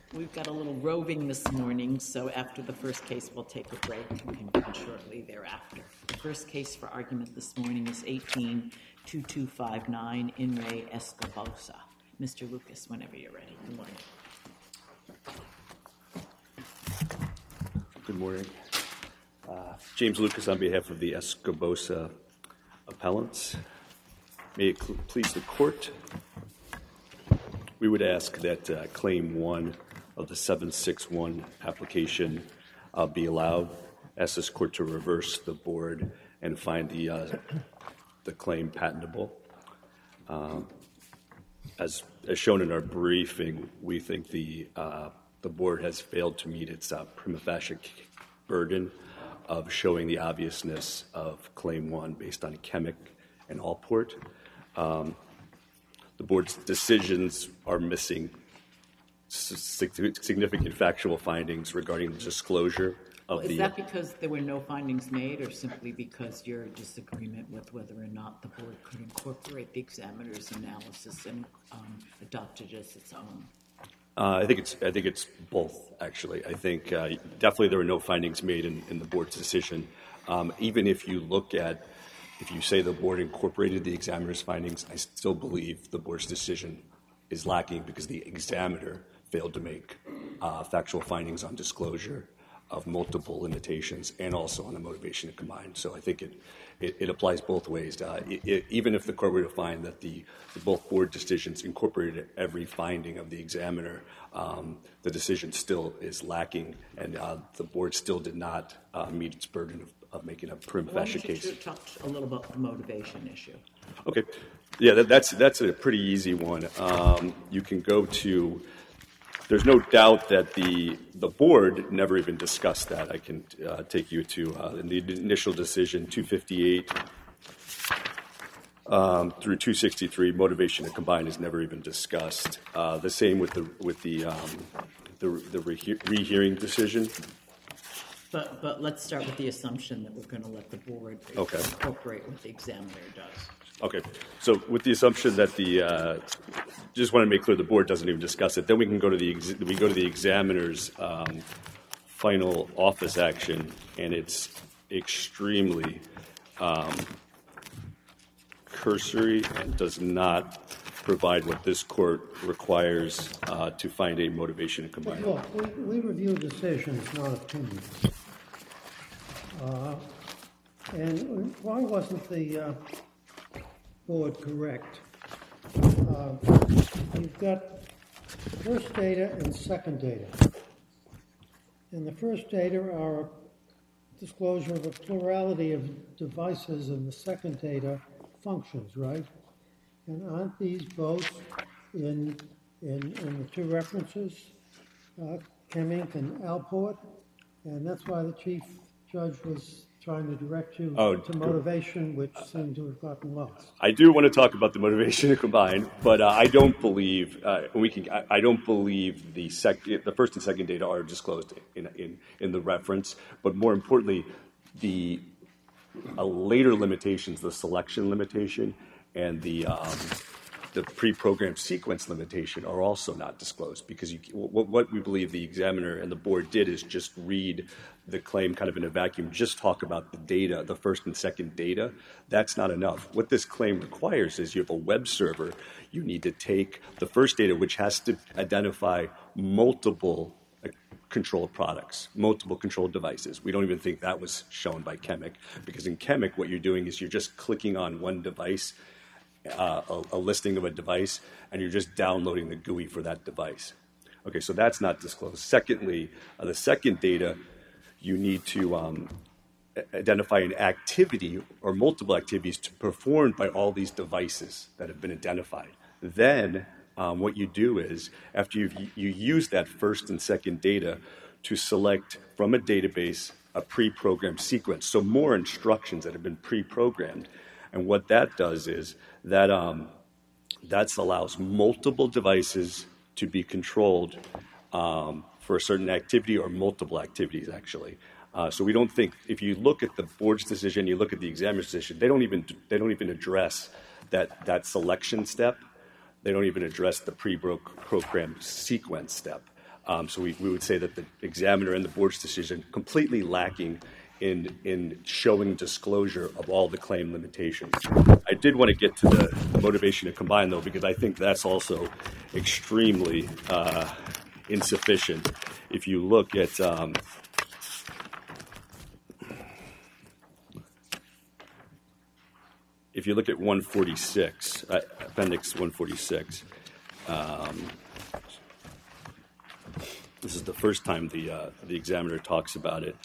We've got a little roving this morning, so after the first case, we'll take a break and continue shortly thereafter. The first case for argument this morning is 18-2259, In Re Escobosa. Mr. Lucas, whenever you're ready. Good morning. Good morning. James Lucas on behalf of the Escobosa appellants. May it please the court, we would ask that Claim 1 of the 761 application be allowed. Ask this court to reverse the board and find the claim patentable. As shown in our briefing, we think the board has failed to meet its prima facie burden of showing the obviousness of Claim 1 based on Chemic and Allport. The board's decisions are missing significant factual findings regarding the disclosure of Is that because there were no findings made, or simply because you're in disagreement with whether or not the board could incorporate the examiner's analysis and adopt it as its own? I think it's both, actually. I think definitely there were no findings made in the board's decision. Even if you say the board incorporated the examiner's findings, I still believe the board's decision is lacking because the examiner failed to make factual findings on disclosure of multiple limitations and also on the motivation to combine. So I think it applies both ways. Even if the court were to find that the both board decisions incorporated every finding of the examiner, the decision still is lacking, and the board still did not meet its burden of making a prima facie case. Why don't you talk a little about the motivation issue? Okay. Yeah, that's a pretty easy one. You can go to. There's no doubt that the board never even discussed that. I can take you to in the initial decision 258 through 263. Motivation to combine is never even discussed. The same with the rehearing decision. But let's start with the assumption that we're going to let the board incorporate what the examiner does. Okay, so with the assumption that just want to make clear the board doesn't even discuss it, then we can go to the examiner's final office action, and it's extremely cursory and does not provide what this court requires to find a motivation to combine. Look, we review decisions, not opinions. And why wasn't the board correct? You've got first data and second data. In the first data are a disclosure of a plurality of devices, and the second data functions, right? And aren't these both in the two references, Chemic and Allport? And that's why the chief judge was trying to direct you to motivation, which seemed to have gotten lost. I do want to talk about the motivation to combine, but I don't believe I don't believe the first and second data are disclosed in the reference. But more importantly, the later limitations, the selection limitation, and the pre-programmed sequence limitation are also not disclosed, because what we believe the examiner and the board did is just read the claim kind of in a vacuum, just talk about the data, the first and second data. That's not enough. What this claim requires is you have a web server. You need to take the first data, which has to identify multiple controlled products, multiple controlled devices. We don't even think that was shown by Chemic, because in Chemic what you're doing is you're just clicking on one device, a listing of a device, and you're just downloading the GUI for that device. Okay, so that's not disclosed. Secondly, the second data, you need to identify an activity or multiple activities to performed by all these devices that have been identified. Then what you do is, after you use that first and second data to select from a database a pre-programmed sequence, so more instructions that have been pre-programmed. And what that does is that allows multiple devices to be controlled for a certain activity or multiple activities, actually. So we don't think, if you look at the board's decision, you look at the examiner's decision, they don't even address that selection step. They don't even address the pre-programmed sequence step. So we would say that the examiner and the board's decision completely lacking in showing disclosure of all the claim limitations. I did want to get to the motivation to combine, though, because I think that's also extremely insufficient. If you look at if you look at 146, Appendix 146, this is the first time the examiner talks about it,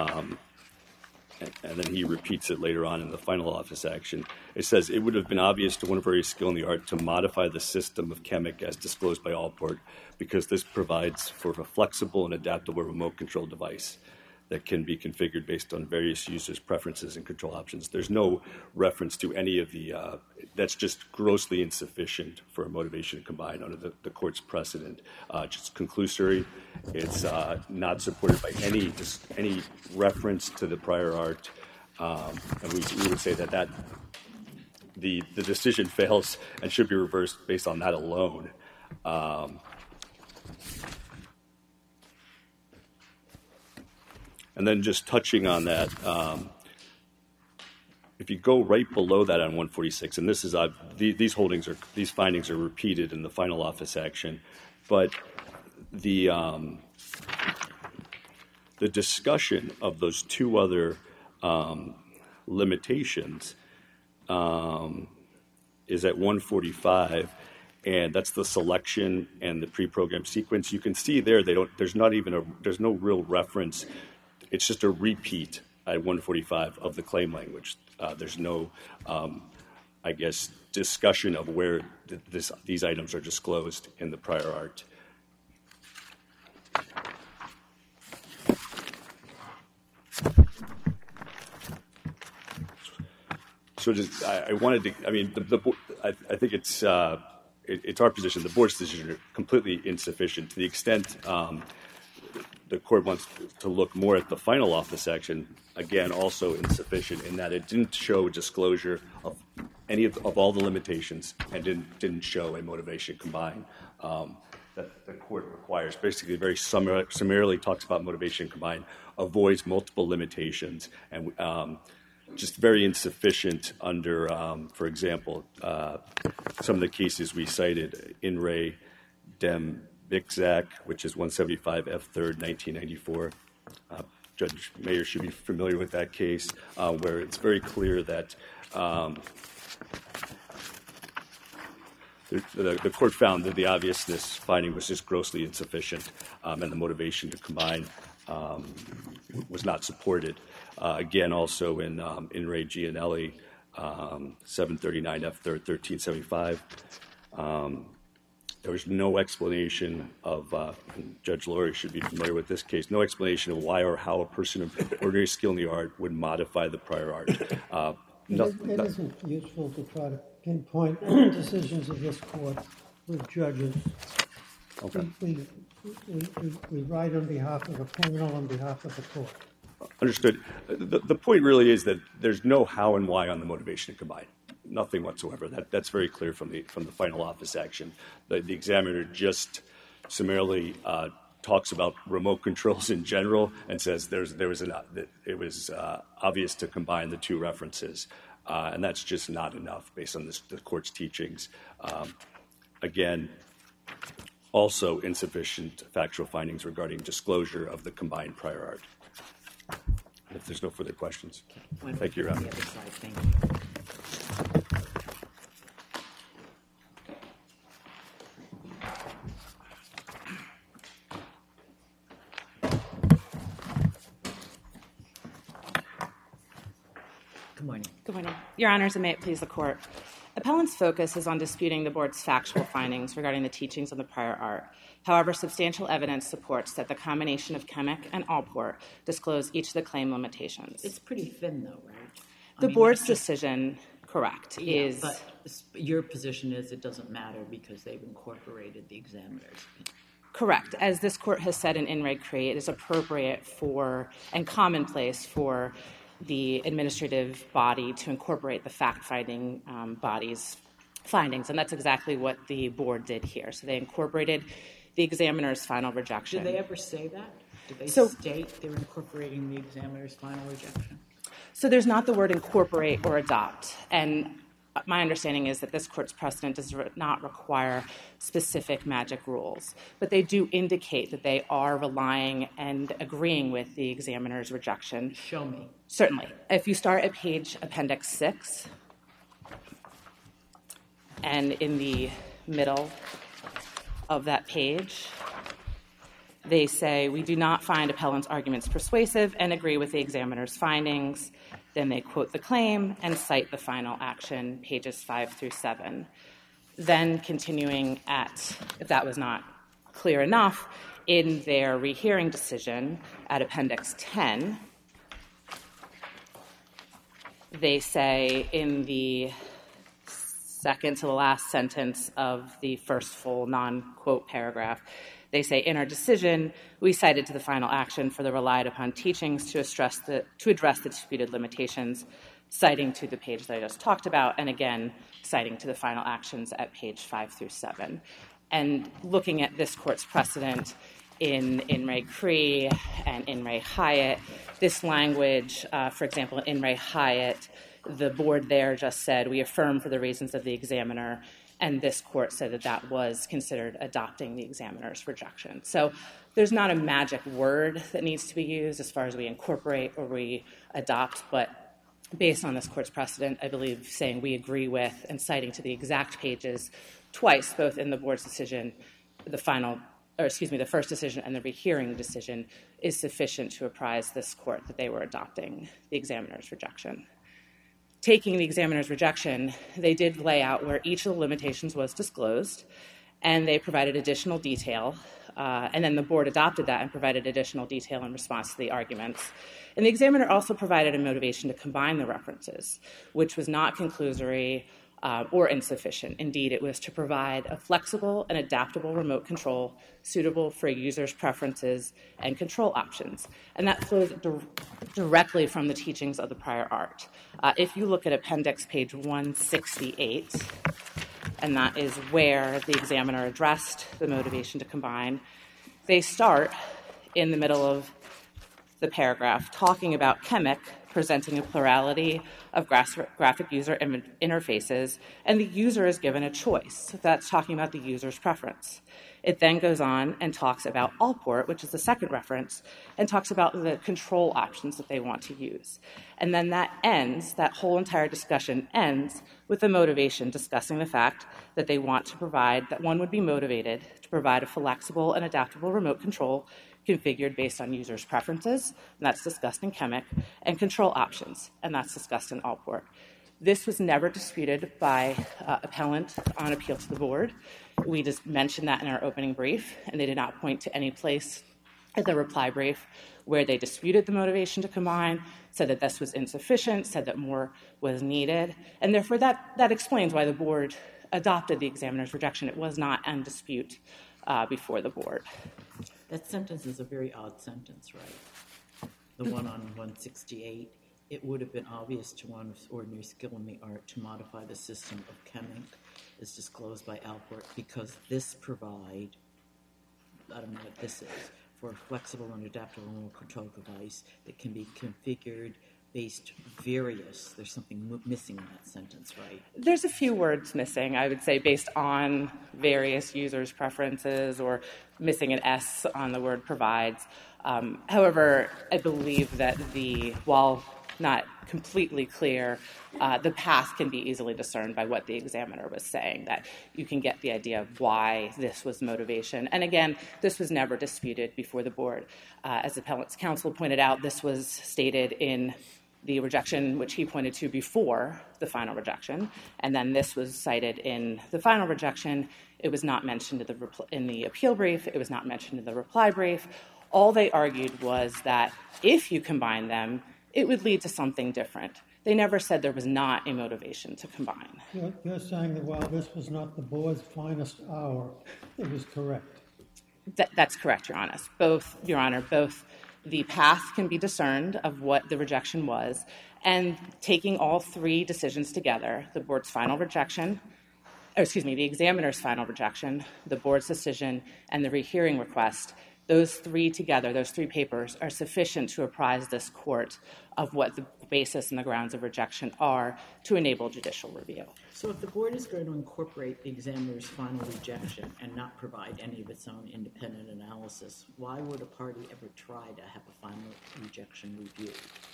and then he repeats it later on in the final office action. It says, it would have been obvious to one of very skilled in the art to modify the system of Chemic as disclosed by Allport, because this provides for a flexible and adaptable remote control device that can be configured based on various users' preferences and control options. There's no reference to any of the, that's just grossly insufficient for a motivation to combine under the court's precedent. Just conclusory. It's not supported by any reference to the prior art. And we would say that the decision fails and should be reversed based on that alone. And then just touching on that, if you go right below that on 146, and this is these findings are repeated in the final office action, but the discussion of those two other limitations is at 145. And that's the selection and the pre-programmed sequence. You can see there there's no real reference. It's just a repeat at 145 of the claim language. There's no, I guess, discussion of where these items are disclosed in the prior art. So just, I wanted to, I mean, I think it's our position, the board's decision are completely insufficient to the extent the court wants to look more at the final office action, again, also insufficient in that it didn't show disclosure of any of all the limitations and didn't show a motivation combine that the court requires. Basically, very summarily talks about motivation combine, avoids multiple limitations, and just very insufficient under, for example, some of the cases we cited, In Re Dem Bixac, which is 175 F3rd 1994. Judge Mayer should be familiar with that case, where it's very clear that the court found that the obviousness finding was just grossly insufficient, and the motivation to combine was not supported. Again, also in Re Gianelli, 739 F3rd 1375. There was no explanation of, Judge Lurie should be familiar with this case, no explanation of why or how a person of ordinary skill in the art would modify the prior art. It isn't useful to try to pinpoint decisions of this court with judges. Okay. We write on behalf of the panel, on behalf of the court. Understood. The point really is that there's no how and why on the motivation to combine. Nothing whatsoever. That's very clear from the final office action. The examiner just summarily talks about remote controls in general and says it was obvious to combine the two references, and that's just not enough based on the court's teachings. Again, also insufficient factual findings regarding disclosure of the combined prior art. If there's no further questions, thank you, Your Honor. Thank you. Good morning. Good morning. Your Honors, and may it please the Court. Appellant's focus is on disputing the Board's factual findings regarding the teachings of the prior art. However, substantial evidence supports that the combination of Chemic and Allport disclose each of the claim limitations. It's pretty thin, though, right? The Board's decision, correct, is... But your position is it doesn't matter because they've incorporated the examiner's opinion. Correct. As this Court has said in In Re Crea, it is appropriate for and commonplace for the administrative body to incorporate the fact-finding body's findings, and that's exactly what the Board did here. So they incorporated the examiner's final rejection. Did they ever say that? Did they state they're incorporating the examiner's final rejection? So there's not the word incorporate or adopt. And my understanding is that this court's precedent does not require specific magic rules, but they do indicate that they are relying and agreeing with the examiner's rejection. Show me. Certainly. If you start at page Appendix 6, and in the middle of that page, they say, we do not find appellant's arguments persuasive and agree with the examiner's findings. Then they quote the claim and cite the final action, pages 5 through 7. Then continuing at, if that was not clear enough, in their rehearing decision at Appendix 10, they say in the second to the last sentence of the first full non-quote paragraph, they say, in our decision, we cited to the final action for the relied upon teachings to address the disputed limitations, citing to the page that I just talked about, and again, citing to the final actions at page 5 through 7. And looking at this court's precedent in In re Cree and In re Hyatt, this language, for example, in In re Hyatt, the board there just said, we affirm for the reasons of the examiner, and this court said that that was considered adopting the examiner's rejection. So there's not a magic word that needs to be used as far as we incorporate or we adopt, but based on this court's precedent, I believe saying we agree with and citing to the exact pages twice, both in the board's decision, the first decision and the rehearing decision, is sufficient to apprise this court that they were adopting the examiner's rejection. Taking the examiner's rejection, they did lay out where each of the limitations was disclosed, and they provided additional detail, and then the board adopted that and provided additional detail in response to the arguments. And the examiner also provided a motivation to combine the references, which was not conclusory or insufficient. Indeed, it was to provide a flexible and adaptable remote control suitable for a user's preferences and control options. And that flows directly from the teachings of the prior art. If you look at appendix page 168, and that is where the examiner addressed the motivation to combine, they start in the middle of the paragraph talking about Chemic presenting a plurality of graphic user interfaces, and the user is given a choice. That's talking about the user's preference. It then goes on and talks about Allport, which is the second reference, and talks about the control options that they want to use. And then that whole entire discussion ends with the motivation discussing the fact that they want to provide, that one would be motivated to provide a flexible and adaptable remote control configured based on users' preferences, and that's discussed in Chemic, and control options, and that's discussed in Allport. This was never disputed by appellant on appeal to the board. We just mentioned that in our opening brief, and they did not point to any place in the reply brief where they disputed the motivation to combine, said that this was insufficient, said that more was needed, and therefore that explains why the board adopted the examiner's rejection. It was not in dispute before the board. That sentence is a very odd sentence, right? The one on 168. It would have been obvious to one with ordinary skill in the art to modify the system of Chemic as disclosed by Allport because this provide, I don't know what this is, for a flexible and adaptable remote control device that can be configured based various. There's something missing in that sentence, right? There's a few words missing, I would say, based on various users' preferences or missing an S on the word provides. However, I believe that while not completely clear, the path can be easily discerned by what the examiner was saying, that you can get the idea of why this was motivation. And again, this was never disputed before the board. As the appellant's counsel pointed out, this was stated in the rejection, which he pointed to before the final rejection, and then this was cited in the final rejection. It was not mentioned in the appeal brief. It was not mentioned in the reply brief. All they argued was that if you combine them, it would lead to something different. They never said there was not a motivation to combine. You're saying that while this was not the board's finest hour, it was correct. That's correct, Your Honor. Both the path can be discerned of what the rejection was, and taking all three decisions together, the board's final rejection, the examiner's final rejection, the board's decision, and the rehearing request, those three together, those three papers, are sufficient to apprise this court of what the basis and the grounds of rejection are to enable judicial review. So if the board is going to incorporate the examiner's final rejection and not provide any of its own independent analysis, why would a party ever try to have a final rejection reviewed?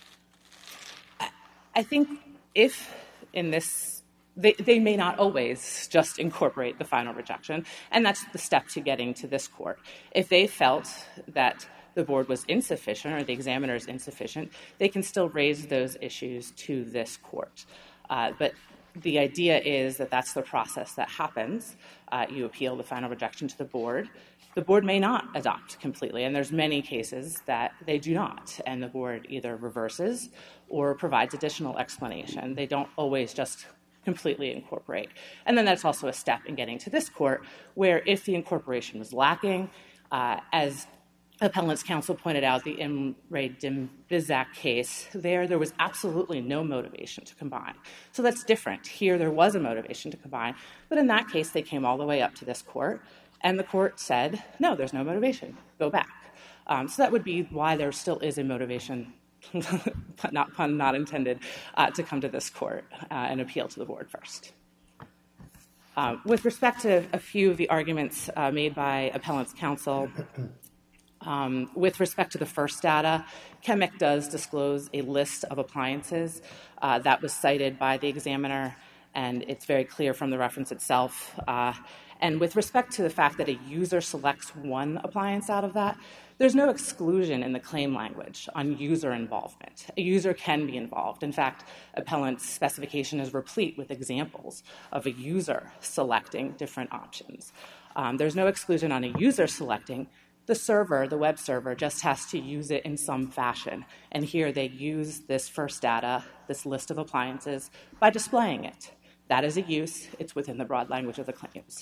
I think if in this, they may not always just incorporate the final rejection, and that's the step to getting to this court. If they felt that the board was insufficient or the examiner is insufficient, they can still raise those issues to this court. But the idea is that that's the process that happens. You appeal the final rejection to the board. The board may not adopt completely, and there's many cases that they do not, and the board either reverses or provides additional explanation. They don't always just completely incorporate. And then that's also a step in getting to this court, where if the incorporation was lacking, as Appellant's counsel pointed out, the Imre Dymbiszak case, there was absolutely no motivation to combine. So that's different. Here there was a motivation to combine, but in that case they came all the way up to this court, and the court said, no, there's no motivation, go back. So that would be why there still is a motivation, pun not intended, to come to this court and appeal to the board first. With respect to a few of the arguments made by Appellant's counsel, with respect to the first data, CHEMIC does disclose a list of appliances that was cited by the examiner, and it's very clear from the reference itself. And with respect to the fact that a user selects one appliance out of that, there's no exclusion in the claim language on user involvement. A user can be involved. In fact, Appellant's specification is replete with examples of a user selecting different options. There's no exclusion on a user selecting. The server, the web server, just has to use it in some fashion. And here they use this first data, this list of appliances, by displaying it. That is a use. It's within the broad language of the claims.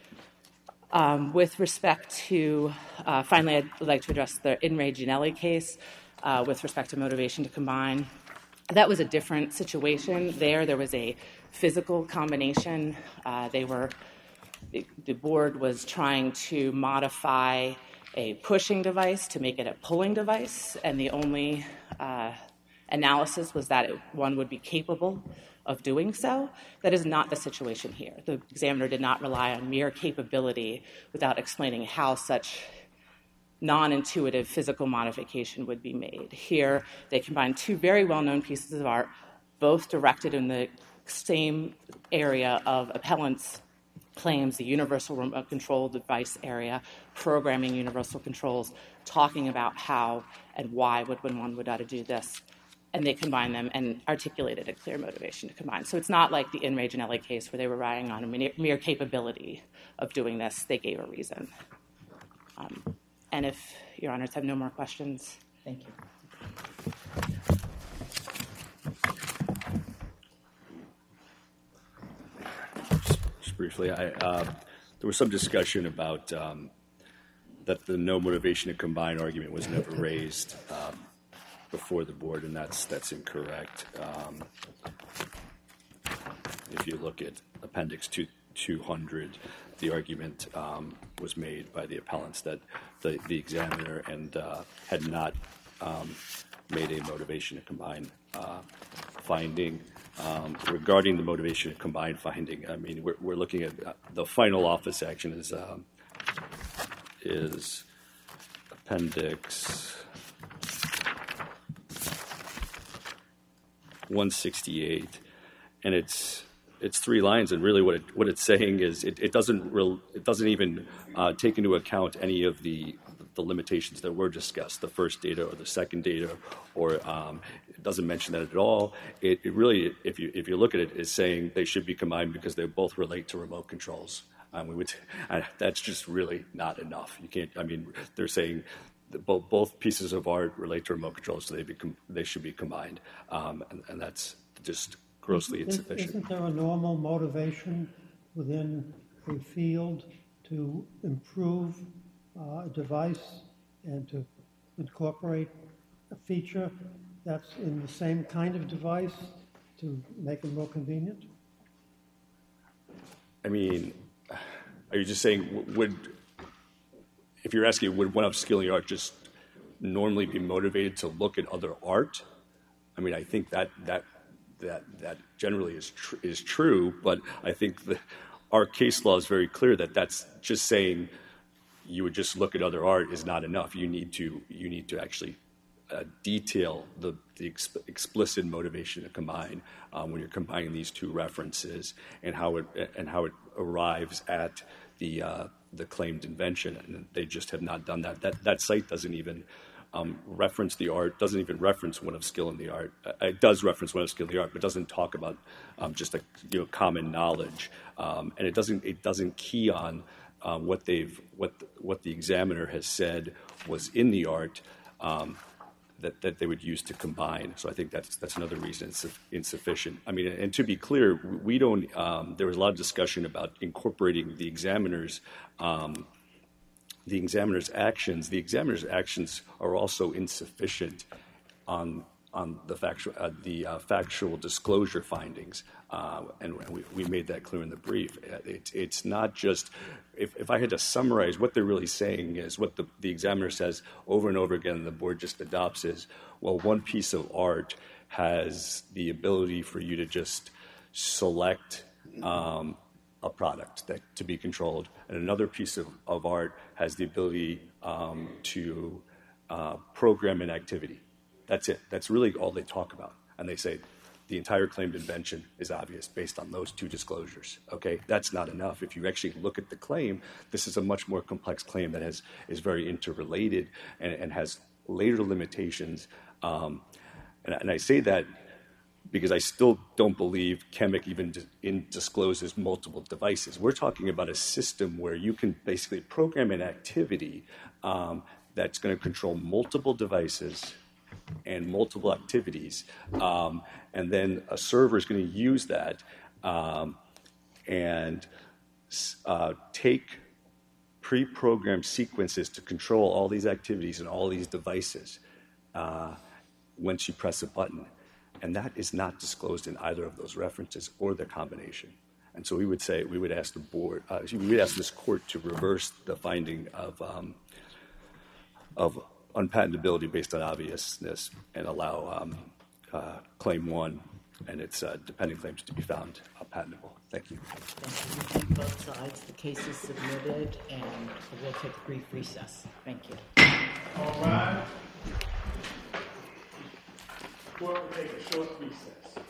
With respect to, finally, I'd like to address the Imre Ginelli case with respect to motivation to combine. That was a different situation. There was a physical combination. The board was trying to modify a pushing device to make it a pulling device, and the only analysis was that one would be capable of doing so. That is not the situation here. The examiner did not rely on mere capability without explaining how such non-intuitive physical modification would be made. Here, they combined two very well-known pieces of art, both directed in the same area of Appellant's claims, the universal remote control device area, programming universal controls, talking about how and why one would ought to do this. And they combined them and articulated a clear motivation to combine. So it's not like the Imre Ginelli case where they were relying on a mere capability of doing this. They gave a reason. And if Your Honors have no more questions. Thank you. Just briefly, there was some discussion about that the no motivation to combine argument was never raised before the board, and that's incorrect. If you look at Appendix 200, the argument was made by the appellants that the examiner had not made a motivation to combine finding. Regarding the motivation to combine finding, I mean, we're looking at the final office action is Appendix 168, and it's 3 lines, and really what it's saying is it doesn't even take into account any of the limitations that were discussed, the first data or the second data, or it doesn't mention that at all. It really, if you look at it, is saying they should be combined because they both relate to remote controls. That's just really not enough. You can't. I mean, they're saying that both pieces of art relate to remote controls, so they should be combined, and that's just grossly insufficient. Isn't there a normal motivation within a field to improve a device and to incorporate a feature that's in the same kind of device to make it more convenient? I mean, are you just saying if you're asking would one of skill in the art just normally be motivated to look at other art? I mean, I think that generally is true, but I think our case law is very clear that that's just saying you would just look at other art is not enough. You need to actually detail the explicit motivation to combine when you're combining these two references and how it arrives at the claimed invention, and they just have not done that. That site doesn't even reference the art, doesn't even reference one of skill in the art. It does reference one of skill in the art, but doesn't talk about just common knowledge, and it doesn't key on what the examiner has said was in the art that they would use to combine. So I think that's another reason it's insufficient. I mean, and to be clear, we don't. There was a lot of discussion about incorporating the examiner's actions. The examiner's actions are also insufficient on the factual disclosure findings, and we made that clear in the brief. It's not just. If I had to summarize what they're really saying is what the examiner says over and over again, and the board just adopts is, well, one piece of art has the ability for you to just select a product to be controlled, and another piece of art has the ability to program an activity. That's it. That's really all they talk about. And they say the entire claimed invention is obvious based on those two disclosures. Okay, that's not enough. If you actually look at the claim, this is a much more complex claim that is very interrelated and has later limitations. And I say that because I still don't believe Chemic even discloses multiple devices. We're talking about a system where you can basically program an activity that's going to control multiple devices and multiple activities, and then a server is going to use that and take pre-programmed sequences to control all these activities and all these devices once you press a button. And that is not disclosed in either of those references or the combination. And so we would ask the board, we would ask this court to reverse the finding of unpatentability based on obviousness and allow Claim 1 and its dependent claims to be found patentable. Thank you. Thank you. Both sides. The case is submitted, and we'll take a brief recess. Thank you. All right. Court will take a short recess.